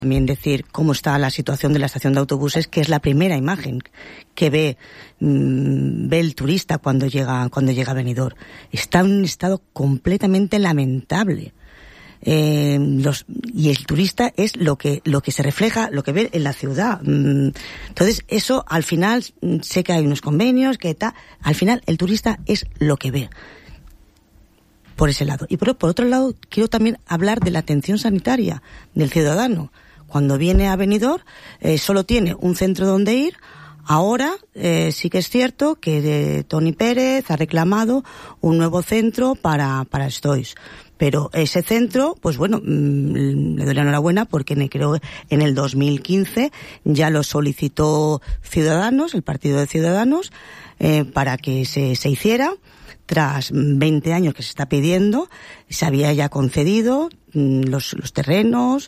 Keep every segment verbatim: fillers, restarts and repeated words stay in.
También decir cómo está la situación de la estación de autobuses, que es la primera imagen que ve, mmm, ve el turista cuando llega, cuando llega a Benidorm. Está en un estado completamente lamentable. Eh, los, y el turista es lo que, lo que se refleja, lo que ve en la ciudad. Entonces, eso al final, sé que hay unos convenios, que tal, al final el turista es lo que ve. Por ese lado. Y por, por otro lado, quiero también hablar de la atención sanitaria del ciudadano. Cuando viene a Benidorm, eh, solo tiene un centro donde ir. Ahora, eh, sí que es cierto que de Toni Pérez ha reclamado un nuevo centro para, para Stois. Pero ese centro, pues bueno, mmm, le doy la enhorabuena porque me creo en el dos mil quince ya lo solicitó Ciudadanos, el Partido de Ciudadanos, eh, para que se, se hiciera. Tras veinte años que se está pidiendo, se había ya concedido mmm, los, los terrenos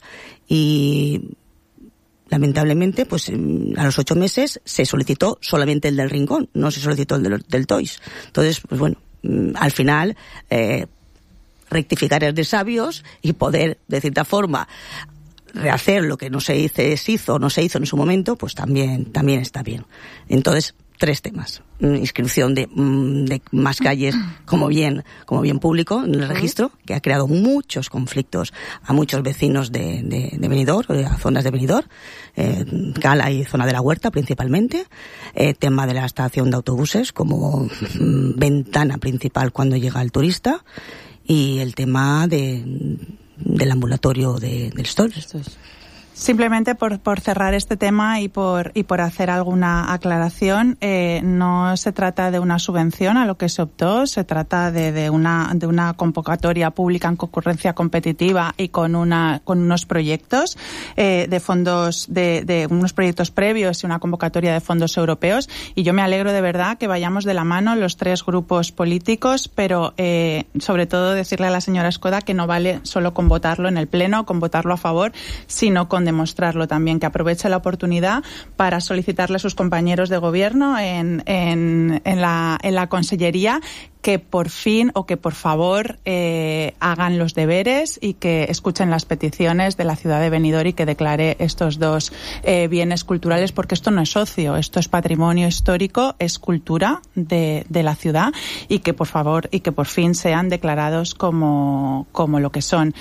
y lamentablemente, pues a los ocho meses se solicitó solamente el del Rincón, no se solicitó el del, del Tois. Entonces, pues bueno, mmm, al final, eh, rectificar es de sabios y poder, de cierta forma, rehacer lo que no se hizo, se hizo o no se hizo en su momento, pues también, también está bien. Entonces, tres temas. Inscripción de, de más calles como bien, como bien público en el registro, que ha creado muchos conflictos a muchos vecinos de, de, de Benidorm, a zonas de Benidorm, eh, Cala y zona de la Huerta principalmente. Eh, tema de la estación de autobuses como mm, ventana principal cuando llega el turista. Y el tema de, del ambulatorio de, del Stois. Simplemente por, por cerrar este tema y por, y por hacer alguna aclaración, eh, no se trata de una subvención a lo que se optó, se trata de, de una, de una convocatoria pública en concurrencia competitiva y con una, con unos proyectos, eh, de fondos, de, de unos proyectos previos y una convocatoria de fondos europeos. Y yo me alegro de verdad que vayamos de la mano los tres grupos políticos, pero, eh, sobre todo decirle a la señora Escoda que no vale solo con votarlo en el pleno, con votarlo a favor, sino con demostrarlo también, que aproveche la oportunidad para solicitarle a sus compañeros de gobierno en, en, en, la, en la consellería que por fin o que por favor eh, hagan los deberes y que escuchen las peticiones de la ciudad de Benidorm y que declare estos dos eh, bienes culturales, porque esto no es ocio, esto es patrimonio histórico, es cultura de, de la ciudad, y que por favor y que por fin sean declarados como, como lo que son.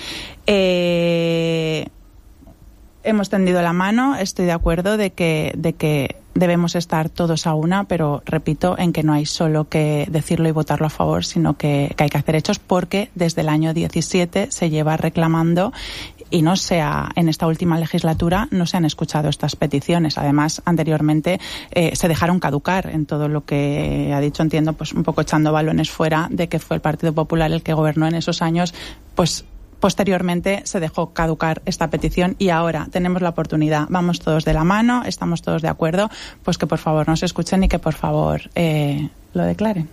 Eh, Hemos tendido la mano, estoy de acuerdo de que, de que debemos estar todos a una, pero repito en que no hay solo que decirlo y votarlo a favor, sino que, que hay que hacer hechos, porque desde el año diecisiete se lleva reclamando y no se ha, en esta última legislatura no se han escuchado estas peticiones. Además, anteriormente eh, se dejaron caducar en todo lo que ha dicho, entiendo, pues un poco echando balones fuera de que fue el Partido Popular el que gobernó en esos años, pues posteriormente se dejó caducar esta petición y ahora tenemos la oportunidad, vamos todos de la mano, estamos todos de acuerdo, pues que por favor nos escuchen y que por favor eh, lo declaren.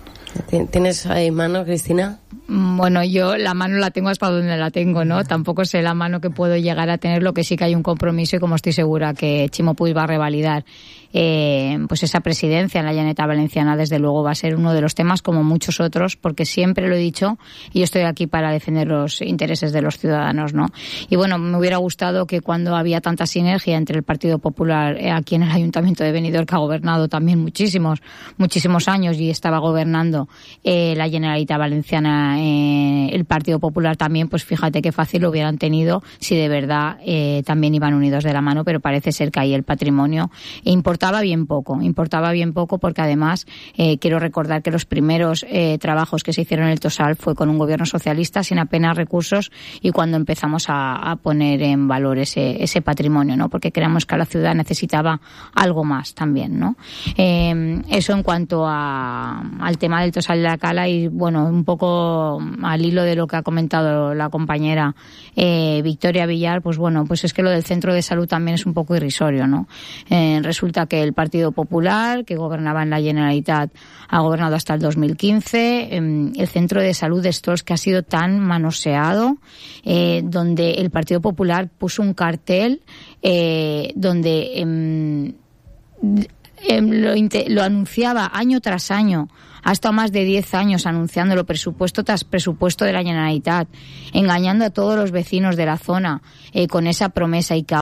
¿Tienes ahí mano, Cristina? Bueno, yo la mano la tengo hasta donde la tengo, ¿no? Tampoco sé la mano que puedo llegar a tener, lo que sí que hay un compromiso y como estoy segura que Chimo Puig va a revalidar eh, pues esa presidencia en la Generalitat Valenciana, desde luego va a ser uno de los temas como muchos otros, porque siempre lo he dicho y yo estoy aquí para defender los intereses de los ciudadanos, ¿no? Y bueno, me hubiera gustado que cuando había tanta sinergia entre el Partido Popular eh, aquí en el Ayuntamiento de Benidorm, que ha gobernado también muchísimos, muchísimos años y estaba gobernando eh, la Generalitat Valenciana, eh, el Partido Popular también, pues fíjate qué fácil lo hubieran tenido si de verdad eh, también iban unidos de la mano, pero parece ser que ahí el patrimonio importaba bien poco, importaba bien poco porque además eh, quiero recordar que los primeros eh, trabajos que se hicieron en el Tosal fue con un gobierno socialista sin apenas recursos y cuando empezamos a, a poner en valor ese, ese patrimonio, ¿no? Porque creemos que la ciudad necesitaba algo más también, ¿no? Eh, eso en cuanto a, al tema del Tosal de la Cala y bueno, un poco al hilo de lo que ha comentado la compañera eh, Victoria Villar, pues bueno, pues es que lo del centro de salud también es un poco irrisorio, ¿no? Eh, resulta que el Partido Popular, que gobernaba en la Generalitat, ha gobernado hasta el dos mil quince, eh, el centro de salud de Stols, que ha sido tan manoseado, eh, donde el Partido Popular puso un cartel eh, donde eh, eh, lo, lo anunciaba año tras año. Ha estado más de diez años anunciándolo, presupuesto tras presupuesto de la Generalitat, engañando a todos los vecinos de la zona eh, con esa promesa, y que